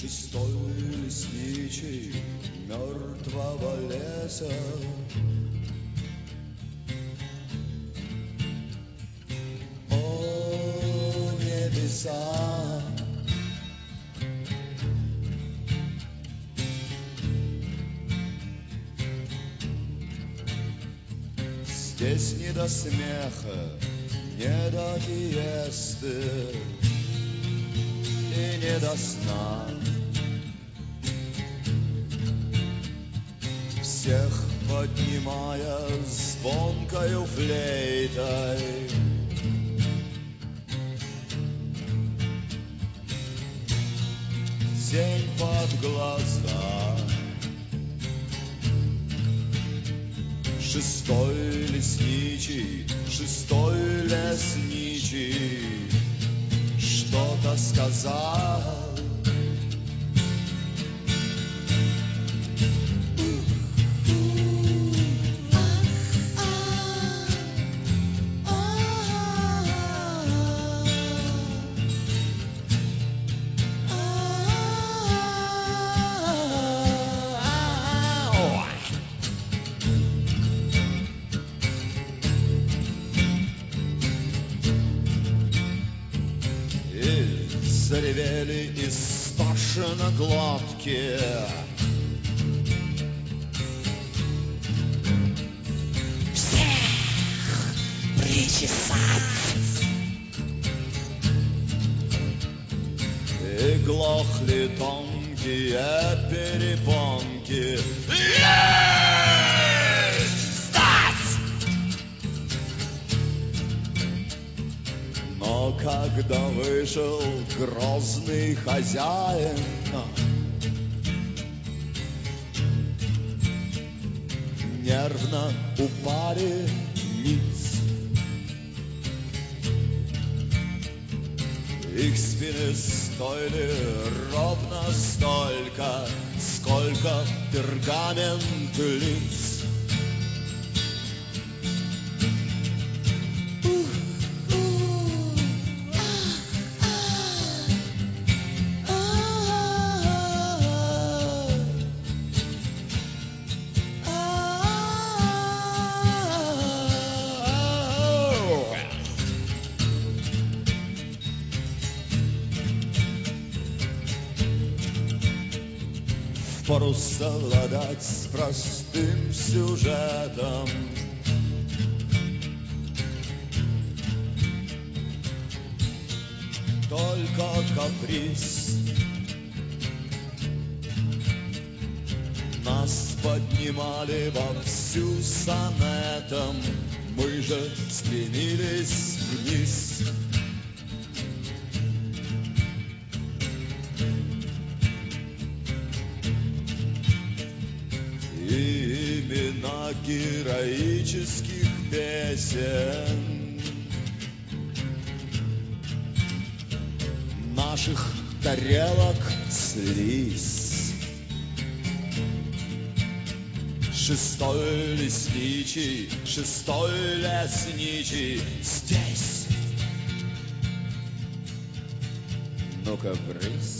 шестой лесничий мертвого леса. О, небеса! Здесь не до смеха, не до фиесты и не до сна. Всех поднимая звонкою флейтой, тень под глаза. Шестой лесничий, шестой лесничий что-то сказал. Заревели истошно глотки, всех причесать. И глохли тонкие перепонки. Но когда вышел грозный хозяин, нервно упали ниц. Их спины стоили ровно столько, сколько пергамент лиц. Впору совладать с простым сюжетом, только каприз нас поднимали вовсю сонетом, мы же стремились вниз. И имена героических песен наших тарелок слизь. Шестой лесничий, шестой лесничий здесь. Ну-ка, брысь.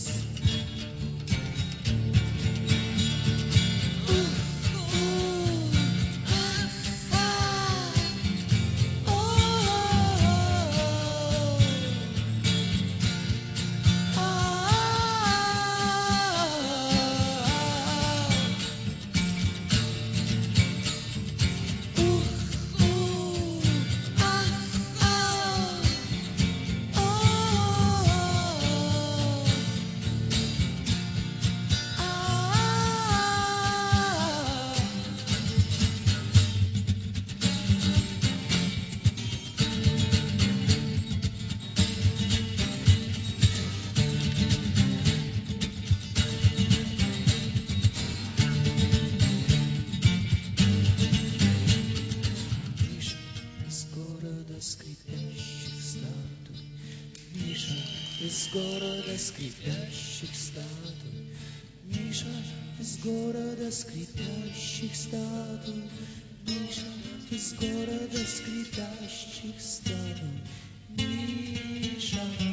Из города скрипящих статуй, Миша, из города скрипящих статуй, Миша, из города скрипящих статуй, Миша.